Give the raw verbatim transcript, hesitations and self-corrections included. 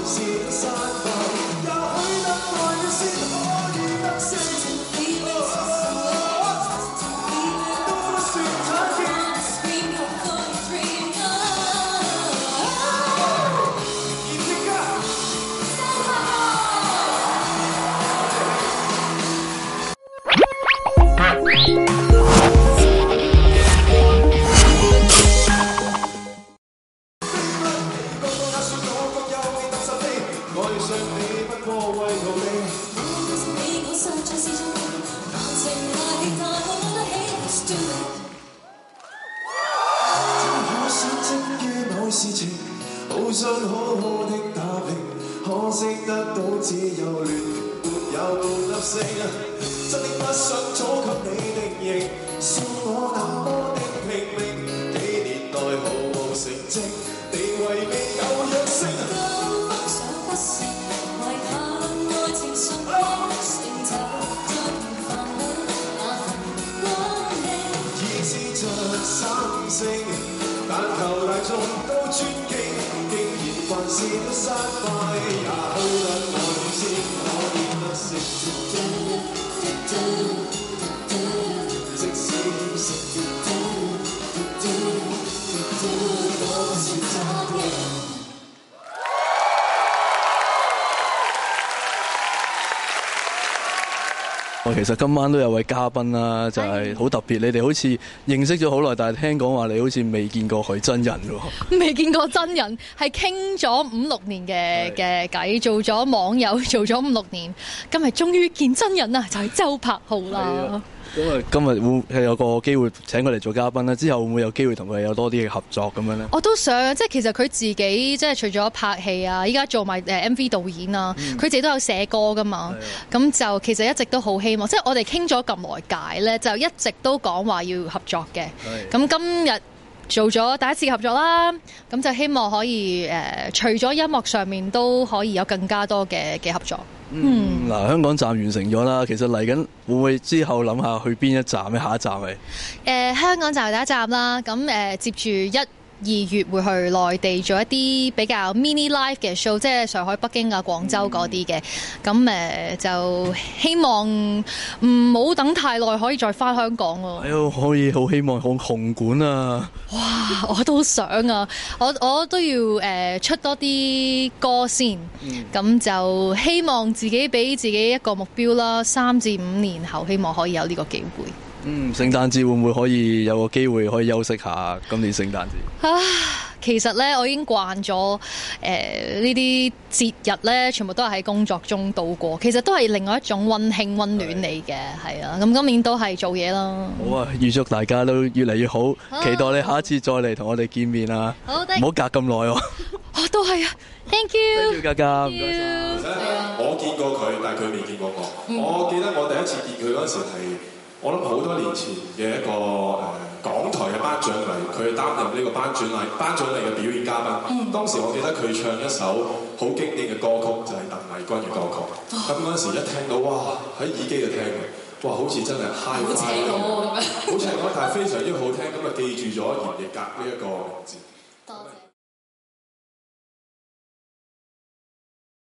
其實今晚都有位嘉賓啦，就係好特別。你哋好似認識咗好耐，但係聽講話你好似未見過佢真人喎。 未見過真人，係傾咗五六年嘅嘅偈，做咗網友做咗五六年，今日終於見真人啦，就係周柏豪啦。 咁啊，今日會係有個機會請佢嚟做嘉賓啦，之後會唔會有機會同佢有多啲嘅合作咁樣咧？ 我都想，即係其實佢自己即係除咗拍戲啊，依家做埋誒 M V 導演啊，佢、嗯、自己都有寫歌噶嘛。咁就其實一直都好希望，即係我哋傾咗咁耐偈咧，就一直都講話要合作嘅。咁今日做咗第一次合作啦，咁就希望可以誒、呃，除咗音樂上面都可以有更加多嘅嘅合作。 嗯，嗱、嗯，香港站完成咗啦，其實嚟緊會唔會之後諗下去邊一站咧？下一站係誒、 呃、香港站第一站啦，咁誒、呃、接住一二月會去內地做一啲比較 mini live 嘅 show， 即係上海、北京啊、廣州嗰啲嘅。咁、嗯、誒、呃、就希望唔好等太耐，可以再翻香港咯。 哎喲，可以好希望紅紅館啊！ 哇，我都想啊，我我都要誒、呃、出多啲歌先。咁、嗯、就希望自己俾自己一個目標啦，三至五年後希望可以有呢個機會。 嗯，聖誕節會唔會可以有個機會可以休息下？今年聖誕節啊，其實咧我已經慣咗誒呢啲節日咧，全部都係喺工作中度過。其實都係另外一種溫馨溫暖嚟嘅，係啊。咁今年都係做嘢啦。 好啊，預祝大家都越嚟越好，啊、期待你下一次再嚟同我哋見面啊！好，唔好隔咁耐喎。 哦，都係啊 ，thank you，thank you，嘉嘉，唔該晒。 我見過佢，但係佢未見過我。嗯、我記得我第一次見佢嗰陣時係。我諗好多年前嘅一個誒、呃、港台嘅頒獎禮，佢擔任呢個頒獎禮頒獎禮嘅表演嘉賓。嗯、當時我記得佢唱一首好經典嘅歌曲，就係、是、鄧麗君嘅歌曲。咁嗰陣時一聽到，哇！喺耳機度聽嘅，哇！好似真係 high 翻咁樣，好似係講，但係非常之好聽。咁啊記住咗閻奕格呢一個名字。